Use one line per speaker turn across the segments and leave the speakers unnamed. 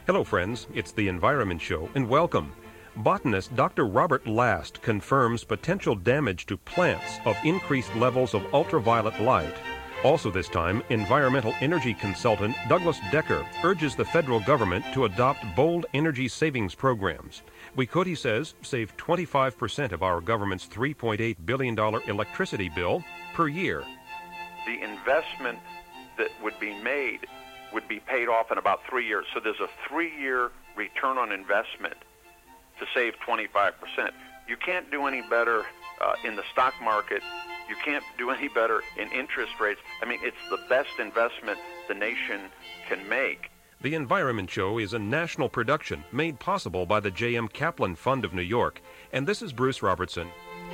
Hello friends, it's the Environment Show and welcome. Botanist Dr. Robert Last confirms potential damage to plants of increased levels of ultraviolet light. Also this time, environmental energy consultant Douglas Decker urges the federal government to adopt bold energy savings programs. We could, he says, save 25% of our government's $3.8 billion electricity bill per year.
The investment that would be made would be paid off in about 3 years. So there's a 3-year return on investment to save 25%. You can't do any better in the stock market. You can't do any better in interest rates. I mean, it's the best investment the nation can make.
The Environment Show is a national production made possible by the J.M. Kaplan Fund of New York. And this is Bruce Robertson.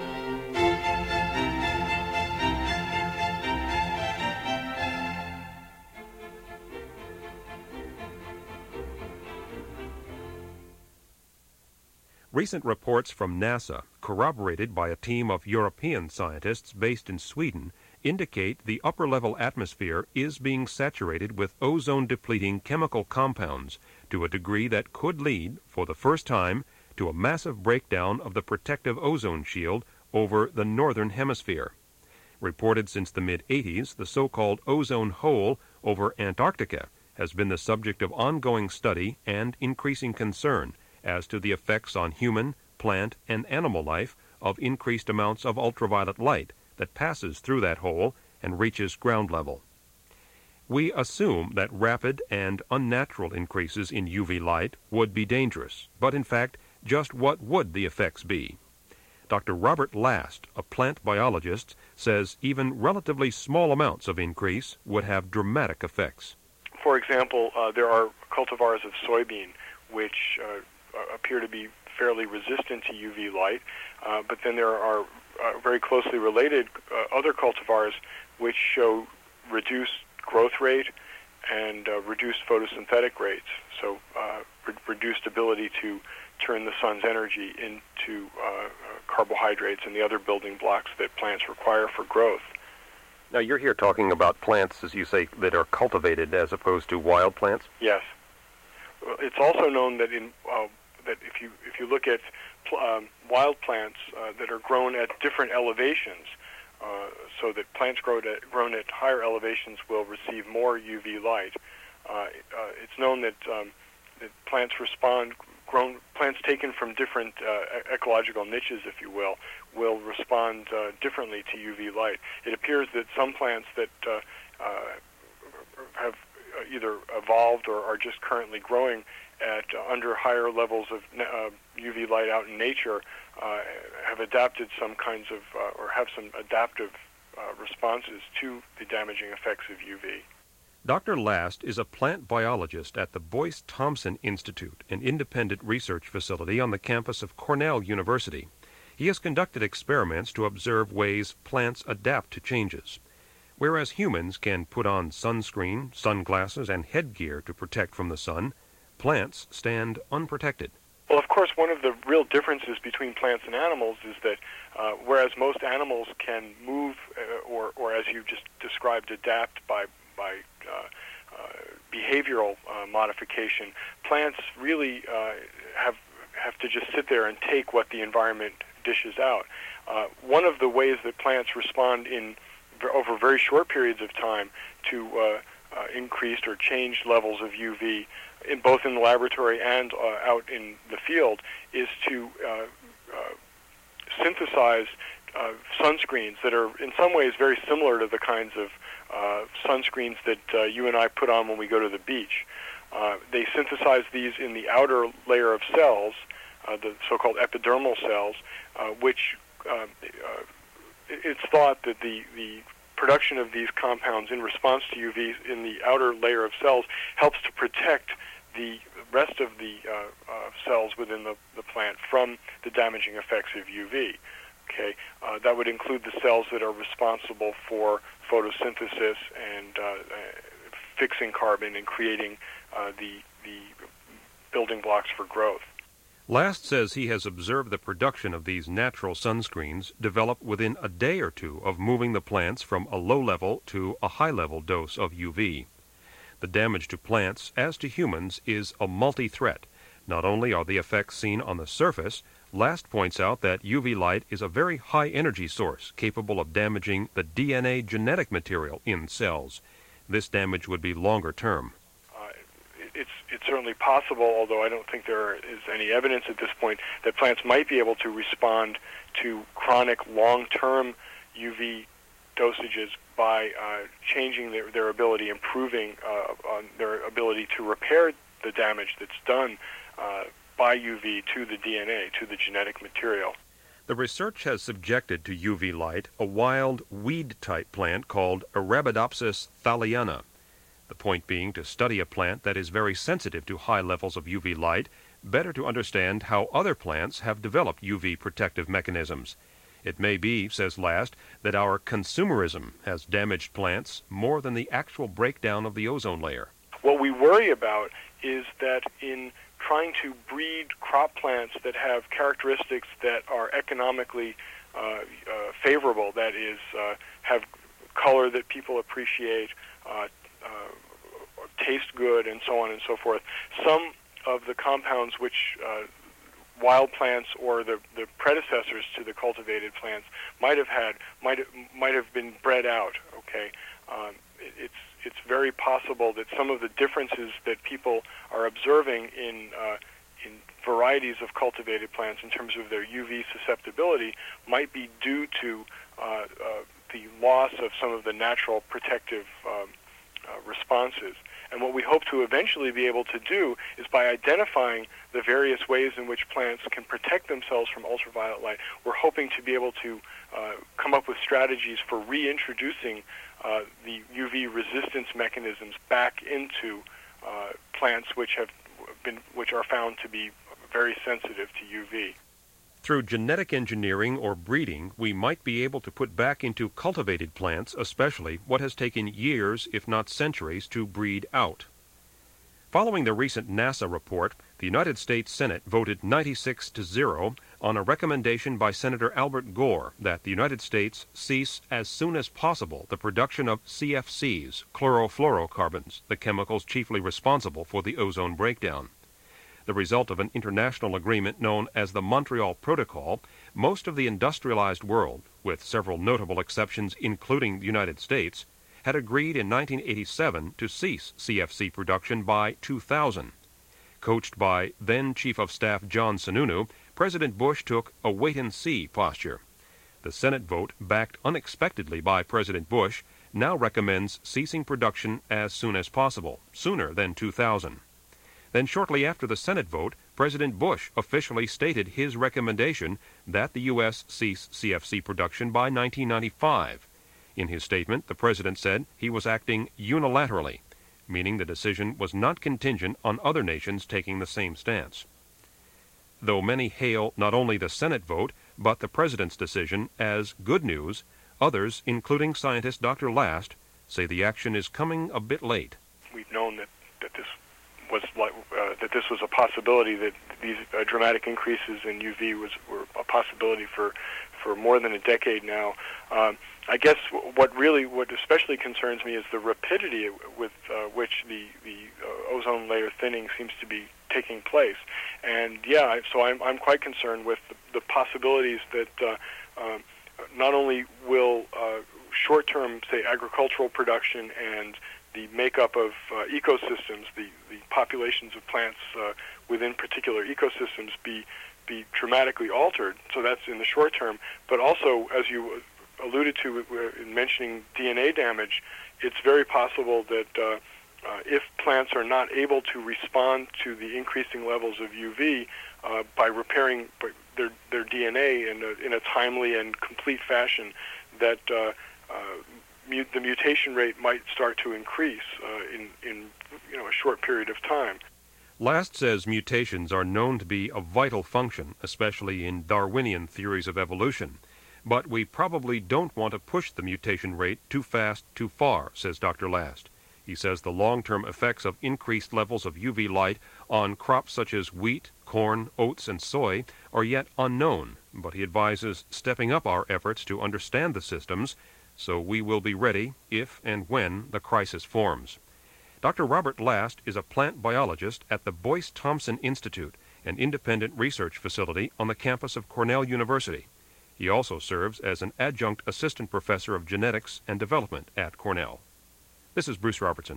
Recent reports from NASA, corroborated by a team of European scientists based in Sweden, indicate the upper-level atmosphere is being saturated with ozone-depleting chemical compounds to a degree that could lead, for the first time, to a massive breakdown of the protective ozone shield over the northern hemisphere. Reported since the mid-'80s, the so-called ozone hole over Antarctica has been the subject of ongoing study and increasing concern as to the effects on human, plant, and animal life of increased amounts of ultraviolet light that passes through that hole and reaches ground level. We assume that rapid and unnatural increases in UV light would be dangerous, but in fact, just what would the effects be? Dr. Robert Last, a plant biologist, says even relatively small amounts of increase would have dramatic effects.
For example, there are cultivars of soybean which appear to be fairly resistant to UV light, but then there are very closely related other cultivars which show reduced growth rate and reduced photosynthetic rates, so reduced ability to turn the sun's energy into carbohydrates and the other building blocks that plants require for growth.
Now you're here talking about plants, as you say, that are cultivated as opposed to wild plants?
Yes. It's also known that that if you look at wild plants that are grown at different elevations, so that plants grown at higher elevations will receive more UV light. It's known that plants plants taken from different ecological niches, if you will respond differently to UV light. It appears that some plants that have either evolved or are just currently growing at under higher levels of UV light out in nature have adapted some kinds of, or have some adaptive responses to the damaging effects of UV.
Dr. Last is a plant biologist at the Boyce Thompson Institute, an independent research facility on the campus of Cornell University. He has conducted experiments to observe ways plants adapt to changes. Whereas humans can put on sunscreen, sunglasses, and headgear to protect from the sun, plants stand unprotected.
Well, of course, one of the real differences between plants and animals is that whereas most animals can move or as you just described, adapt by behavioral modification, plants really have to just sit there and take what the environment dishes out. One of the ways that plants respond over very short periods of time to increased or changed levels of UV, both in the laboratory and out in the field, is to synthesize sunscreens that are in some ways very similar to the kinds of sunscreens that you and I put on when we go to the beach. They synthesize these in the outer layer of cells, the so-called epidermal cells, which it's thought that the production of these compounds in response to UV in the outer layer of cells helps to protect the rest of the cells within the plant from the damaging effects of UV. Okay, that would include the cells that are responsible for photosynthesis and fixing carbon and creating the building blocks for growth.
Last says he has observed the production of these natural sunscreens develop within a day or two of moving the plants from a low-level to a high-level dose of UV. The damage to plants, as to humans, is a multi-threat. Not only are the effects seen on the surface, Last points out that UV light is a very high-energy source capable of damaging the DNA genetic material in cells. This damage would be longer term.
It's certainly possible, although I don't think there is any evidence at this point, that plants might be able to respond to chronic long-term UV dosages by changing their ability, improving on their ability to repair the damage that's done by UV to the DNA, to the genetic material.
The research has subjected to UV light a wild weed-type plant called Arabidopsis thaliana. The point being to study a plant that is very sensitive to high levels of UV light, better to understand how other plants have developed UV protective mechanisms. It may be, says Last, that our consumerism has damaged plants more than the actual breakdown of the ozone layer.
What we worry about is that in trying to breed crop plants that have characteristics that are economically favorable, that is, have color that people appreciate, taste good, and so on and so forth. Some of the compounds which wild plants or the predecessors to the cultivated plants might have been bred out. Okay, it's very possible that some of the differences that people are observing in varieties of cultivated plants in terms of their UV susceptibility might be due to the loss of some of the natural protective responses. And what we hope to eventually be able to do is by identifying the various ways in which plants can protect themselves from ultraviolet light, we're hoping to be able to come up with strategies for reintroducing the UV resistance mechanisms back into plants which are found to be very sensitive to UV.
Through genetic engineering or breeding, we might be able to put back into cultivated plants, especially, what has taken years, if not centuries, to breed out. Following the recent NASA report, the United States Senate voted 96-0 on a recommendation by Senator Albert Gore that the United States cease as soon as possible the production of CFCs, chlorofluorocarbons, the chemicals chiefly responsible for the ozone breakdown. The result of an international agreement known as the Montreal Protocol, most of the industrialized world, with several notable exceptions including the United States, had agreed in 1987 to cease CFC production by 2000. Coached by then Chief of Staff John Sununu, President Bush took a wait-and-see posture. The Senate vote, backed unexpectedly by President Bush, now recommends ceasing production as soon as possible, sooner than 2000. Then shortly after the Senate vote, President Bush officially stated his recommendation that the U.S. cease CFC production by 1995. In his statement, the President said he was acting unilaterally, meaning the decision was not contingent on other nations taking the same stance. Though many hail not only the Senate vote, but the President's decision as good news, others, including scientist Dr. Last, say the action is coming a bit late.
We've known that this was a possibility, that these dramatic increases in UV were a possibility for more than a decade now. I guess what especially concerns me is the rapidity with which the ozone layer thinning seems to be taking place. And so I'm quite concerned with the possibilities that not only will short-term, say, agricultural production and the makeup of ecosystems, the populations of plants within particular ecosystems be dramatically altered. So that's in the short term. But also, as you alluded to in mentioning DNA damage, it's very possible that if plants are not able to respond to the increasing levels of UV by repairing their DNA in a timely and complete fashion, that the mutation rate might start to increase in a short period of time.
Last says mutations are known to be a vital function, especially in Darwinian theories of evolution. But we probably don't want to push the mutation rate too fast, too far, says Dr. Last. He says the long-term effects of increased levels of UV light on crops such as wheat, corn, oats, and soy are yet unknown, but he advises stepping up our efforts to understand the systems so we will be ready if and when the crisis forms. Dr. Robert Last is a plant biologist at the Boyce Thompson Institute, an independent research facility on the campus of Cornell University. He also serves as an adjunct assistant professor of genetics and development at Cornell. This is Bruce Robertson.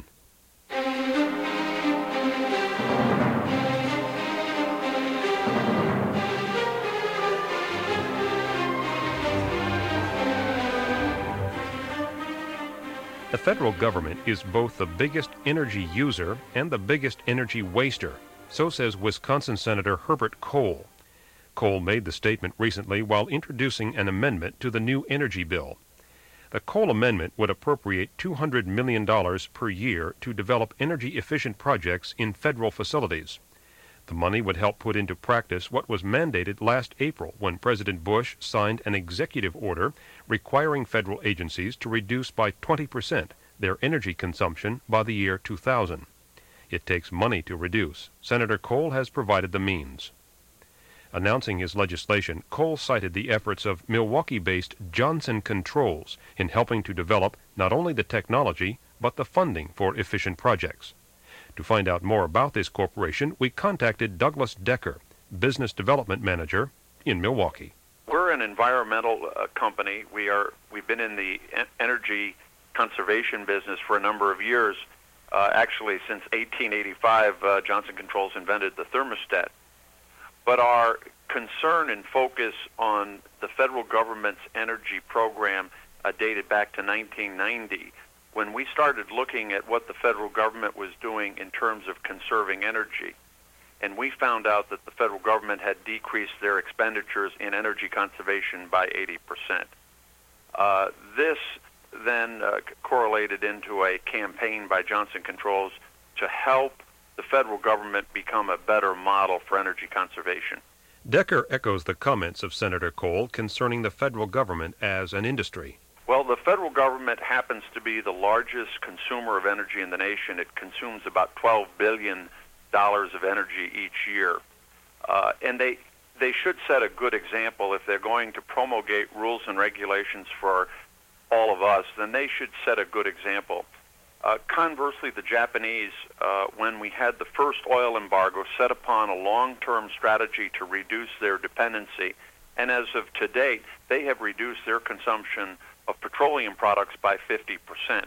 The federal government is both the biggest energy user and the biggest energy waster, so says Wisconsin Senator Herbert Kohl. Kohl made the statement recently while introducing an amendment to the new energy bill. The Kohl amendment would appropriate $200 million per year to develop energy-efficient projects in federal facilities. The money would help put into practice what was mandated last April when President Bush signed an executive order requiring federal agencies to reduce by 20% their energy consumption by the year 2000. It takes money to reduce. Senator Kohl has provided the means. Announcing his legislation, Kohl cited the efforts of Milwaukee-based Johnson Controls in helping to develop not only the technology, but the funding for efficient projects. To find out more about this corporation, we contacted Douglas Decker, Business Development Manager in Milwaukee.
We're an environmental company. We've been in the energy conservation business for a number of years. Actually, since 1885, Johnson Controls invented the thermostat. But our concern and focus on the federal government's energy program dated back to 1990, when we started looking at what the federal government was doing in terms of conserving energy. And we found out that the federal government had decreased their expenditures in energy conservation by 80%. This then correlated into a campaign by Johnson Controls to help the federal government become a better model for energy conservation.
Decker echoes the comments of Senator Kohl concerning the federal government as an industry.
Well, the federal government happens to be the largest consumer of energy in the nation. It consumes about $12 billion of energy each year. And they should set a good example. If they're going to promulgate rules and regulations for all of us, then they should set a good example. Conversely, the Japanese, when we had the first oil embargo, set upon a long-term strategy to reduce their dependency. And as of to date, they have reduced their consumption of petroleum products by 50%.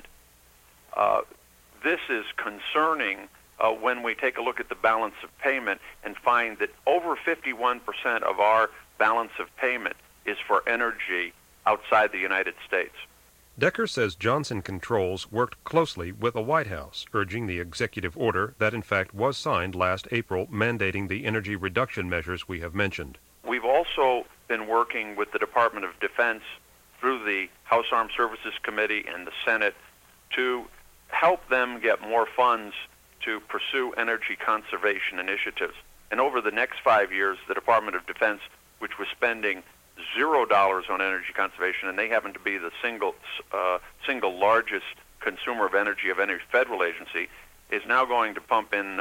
This is concerning when we take a look at the balance of payment and find that over 51% of our balance of payment is for energy outside the United States.
Decker says Johnson Controls worked closely with the White House, urging the executive order that in fact was signed last April mandating the energy reduction measures we have mentioned.
We've also been working with the Department of Defense through the House Armed Services Committee and the Senate to help them get more funds to pursue energy conservation initiatives. And over the next 5 years, the Department of Defense, which was spending $0 on energy conservation, and they happen to be the single largest consumer of energy of any federal agency, is now going to pump in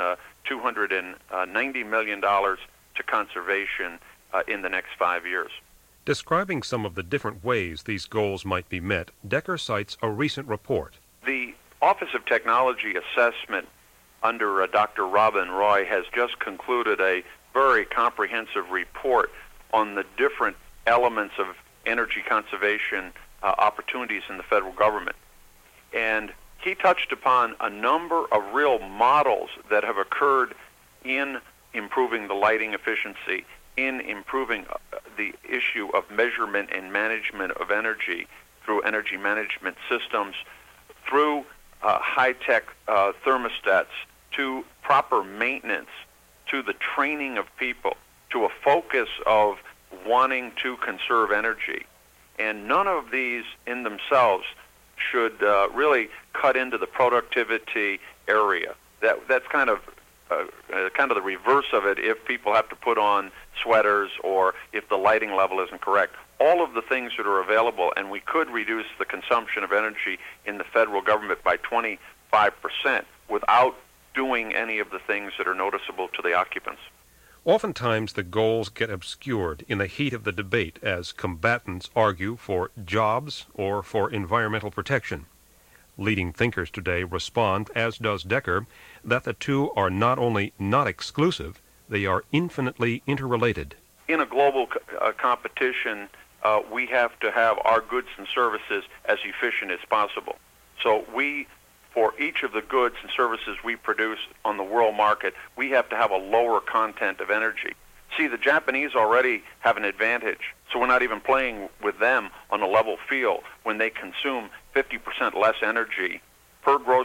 $290 million to conservation in the next 5 years.
Describing some of the different ways these goals might be met, Decker cites a recent report.
The Office of Technology Assessment under Dr. Robin Roy has just concluded a very comprehensive report on the different elements of energy conservation opportunities in the federal government. And he touched upon a number of real models that have occurred in improving the lighting efficiency, in improving the issue of measurement and management of energy through energy management systems, through high-tech thermostats, to proper maintenance, to the training of people, to a focus of wanting to conserve energy. And none of these in themselves should really cut into the productivity area. That's kind of the reverse of it if people have to put on sweaters or if the lighting level isn't correct. All of the things that are available, and we could reduce the consumption of energy in the federal government by 25% without doing any of the things that are noticeable to the occupants.
Oftentimes the goals get obscured in the heat of the debate as combatants argue for jobs or for environmental protection. Leading thinkers today respond, as does Decker, that the two are not only not exclusive, they are infinitely interrelated.
In a global competition, we have to have our goods and services as efficient as possible. So for each of the goods and services we produce on the world market, we have to have a lower content of energy. See, the Japanese already have an advantage, so we're not even playing with them on a level field when they consume 50% less energy per gross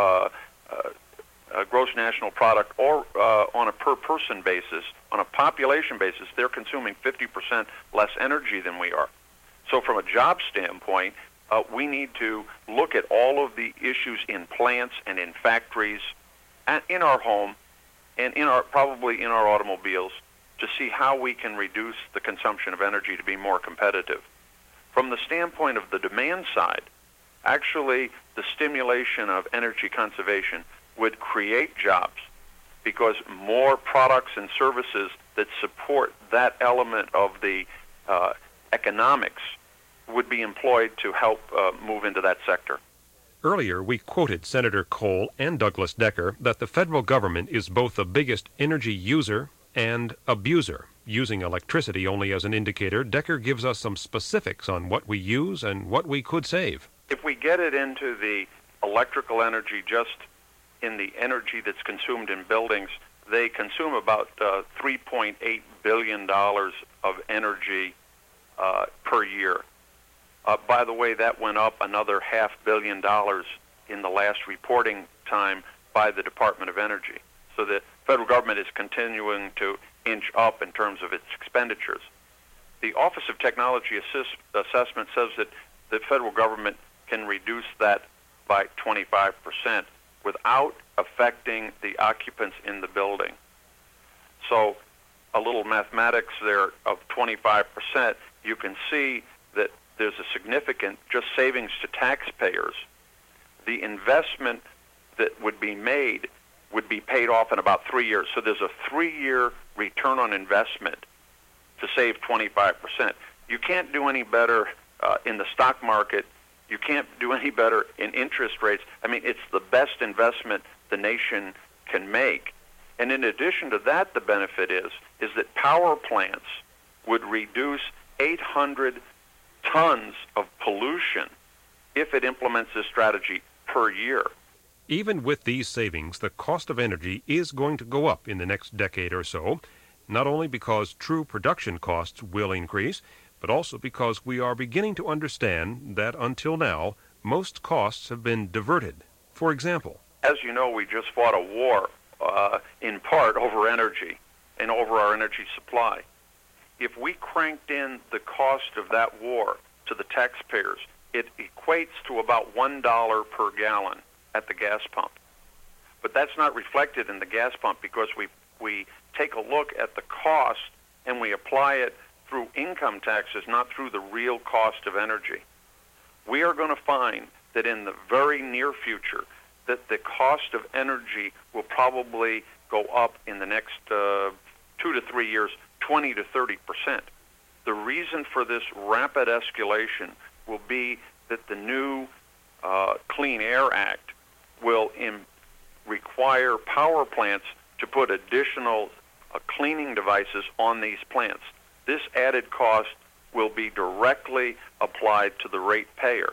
national product, or on a per-person basis. On a population basis, they're consuming 50% less energy than we are. So from a job standpoint, we need to look at all of the issues in plants and in factories and in our home and probably in our automobiles to see how we can reduce the consumption of energy to be more competitive. From the standpoint of the demand side, actually the stimulation of energy conservation would create jobs because more products and services that support that element of the economics would be employed to help move into that sector.
Earlier, we quoted Senator Cole and Douglas Decker that the federal government is both the biggest energy user and abuser. Using electricity only as an indicator, Decker gives us some specifics on what we use and what we could save.
If we get it into the electrical energy, just in the energy that's consumed in buildings, they consume about $3.8 billion of energy per year. By the way, that went up another $500 million in the last reporting time by the Department of Energy. So the federal government is continuing to inch up in terms of its expenditures. The Office of Technology Assessment says that the federal government can reduce that by 25% without affecting the occupants in the building. So a little mathematics there of 25%, you can see that there's a significant just savings to taxpayers. The investment that would be made would be paid off in about 3 years. So there's a 3-year return on investment to save 25%. You can't do any better in the stock market. You can't do any better in interest rates. I mean, it's the best investment the nation can make. And in addition to that, the benefit is that power plants would reduce 800 tons of pollution if it implements this strategy per year.
Even with these savings, the cost of energy is going to go up in the next decade or so, not only because true production costs will increase, but also because we are beginning to understand that until now, most costs have been diverted. For example,
as you know, we just fought a war in part over energy and over our energy supply. If we cranked in the cost of that war to the taxpayers, it equates to about $1 per gallon at the gas pump. But that's not reflected in the gas pump because we take a look at the cost and we apply it through income taxes, not through the real cost of energy. We are going to find that in the very near future that the cost of energy will probably go up in the next 2 to 3 years, 20 to 30%. The reason for this rapid escalation will be that the new Clean Air Act will require power plants to put additional cleaning devices on these plants. This added cost will be directly applied to the ratepayer.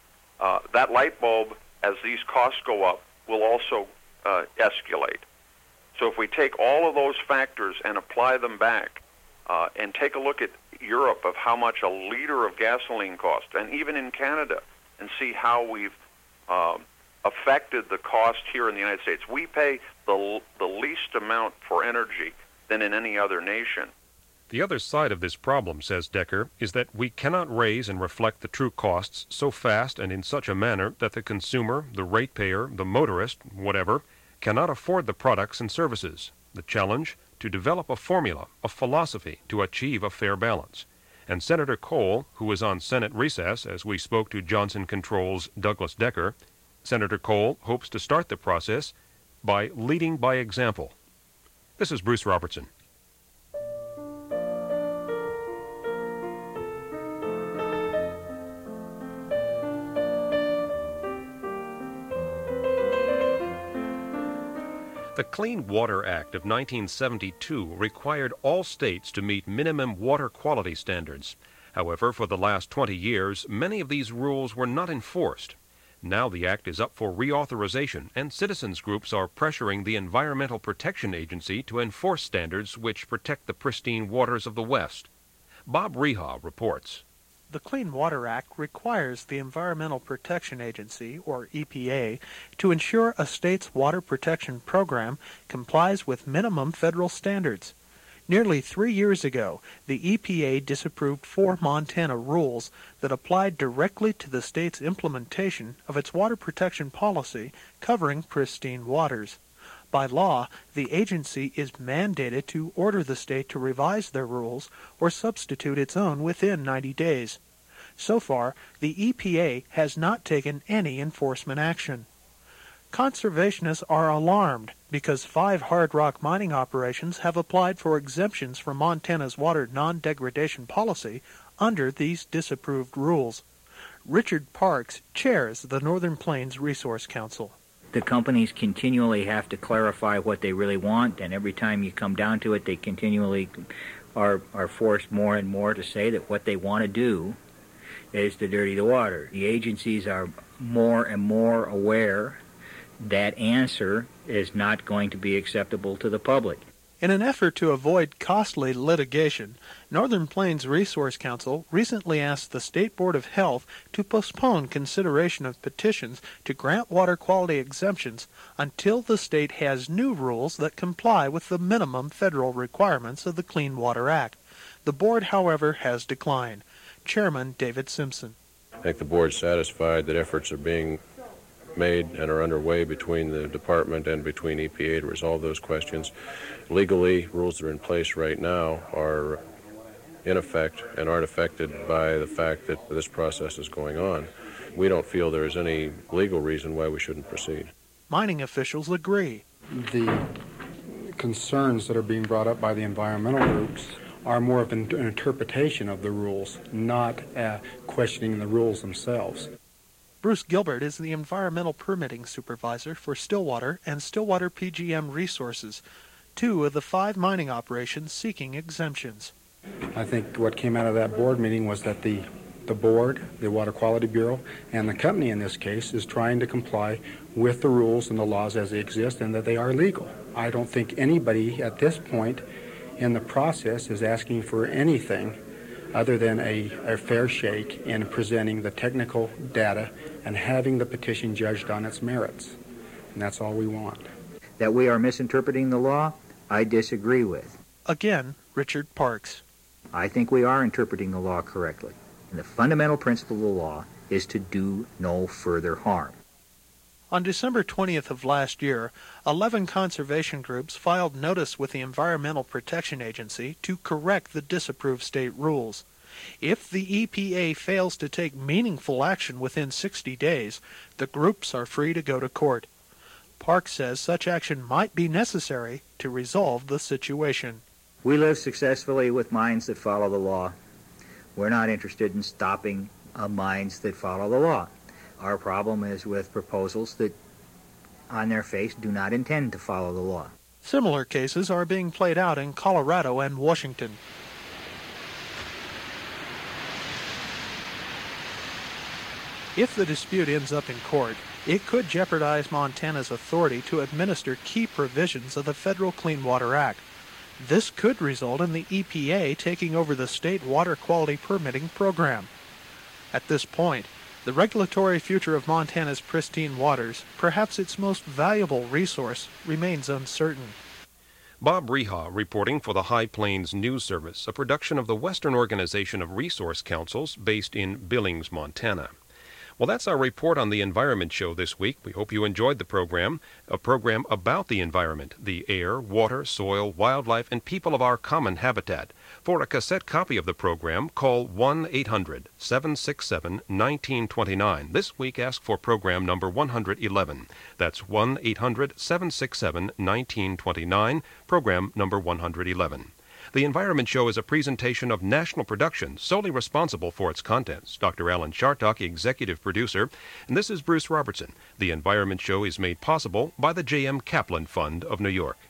That light bulb, as these costs go up, will also escalate. So if we take all of those factors and apply them back and take a look at Europe of how much a liter of gasoline costs, and even in Canada, and see how we've affected the cost here in the United States. We pay the least amount for energy than in any other nation.
The other side of this problem, says Decker, is that we cannot raise and reflect the true costs so fast and in such a manner that the consumer, the ratepayer, the motorist, whatever, cannot afford the products and services. The challenge, to develop a formula, a philosophy to achieve a fair balance. And Senator Cole, who was on Senate recess as we spoke to Johnson Controls' Douglas Decker, Senator Cole hopes to start the process by leading by example. This is Bruce Robertson. The Clean Water Act of 1972 required all states to meet minimum water quality standards. However, for the last 20 years, many of these rules were not enforced. Now the act is up for reauthorization, and citizens groups are pressuring the Environmental Protection Agency to enforce standards which protect the pristine waters of the West. Bob Reha reports.
The Clean Water Act requires the Environmental Protection Agency, or EPA, to ensure a state's water protection program complies with minimum federal standards. Nearly 3 years ago, the EPA disapproved 4 Montana rules that applied directly to the state's implementation of its water protection policy covering pristine waters. By law, the agency is mandated to order the state to revise their rules or substitute its own within 90 days. So far, the EPA has not taken any enforcement action. Conservationists are alarmed because 5 hard rock mining operations have applied for exemptions from Montana's water non-degradation policy under these disapproved rules. Richard Parks chairs the Northern Plains Resource Council.
The companies continually have to clarify what they really want, and every time you come down to it, they continually are forced more and more to say that what they want to do is to dirty the water. The agencies are more and more aware that answer is not going to be acceptable to the public.
In an effort to avoid costly litigation, Northern Plains Resource Council recently asked the State Board of Health to postpone consideration of petitions to grant water quality exemptions until the state has new rules that comply with the minimum federal requirements of the Clean Water Act. The board, however, has declined. Chairman David Simpson.
I think the board's satisfied that efforts are being made and are underway between the department and between EPA to resolve those questions. Legally, rules that are in place right now are in effect and aren't affected by the fact that this process is going on. We don't feel there is any legal reason why we shouldn't proceed.
Mining officials agree.
The concerns that are being brought up by the environmental groups are more of an interpretation of the rules, not questioning the rules themselves.
Bruce Gilbert is the Environmental Permitting Supervisor for Stillwater and Stillwater PGM Resources, 2 of the 5 mining operations seeking exemptions.
I think what came out of that board meeting was that the board, the Water Quality Bureau, and the company in this case is trying to comply with the rules and the laws as they exist and that they are legal. I don't think anybody at this point in the process is asking for anything other than a fair shake in presenting the technical data and having the petition judged on its merits. And that's all we want.
That we are misinterpreting the law, I disagree with.
Again, Richard Parks.
I think we are interpreting the law correctly. And the fundamental principle of the law is to do no further harm.
On December 20th of last year, 11 conservation groups filed notice with the Environmental Protection Agency to correct the disapproved state rules. If the EPA fails to take meaningful action within 60 days, the groups are free to go to court. Parks says such action might be necessary to resolve the situation.
We live successfully with mines that follow the law. We're not interested in stopping mines that follow the law. Our problem is with proposals that, on their face, do not intend to follow the law.
Similar cases are being played out in Colorado and Washington. If the dispute ends up in court, it could jeopardize Montana's authority to administer key provisions of the Federal Clean Water Act. This could result in the EPA taking over the state water quality permitting program. At this point, the regulatory future of Montana's pristine waters, perhaps its most valuable resource, remains uncertain.
Bob Reha reporting for the High Plains News Service, a production of the Western Organization of Resource Councils based in Billings, Montana. Well, that's our report on the Environment Show this week. We hope you enjoyed the program, a program about the environment, the air, water, soil, wildlife, and people of our common habitat. For a cassette copy of the program, call 1-800-767-1929. This week, ask for program number 111. That's 1-800-767-1929, program number 111. The Environment Show is a presentation of national production, solely responsible for its contents. Dr. Alan Chartock, executive producer, and this is Bruce Robertson. The Environment Show is made possible by the J.M. Kaplan Fund of New York.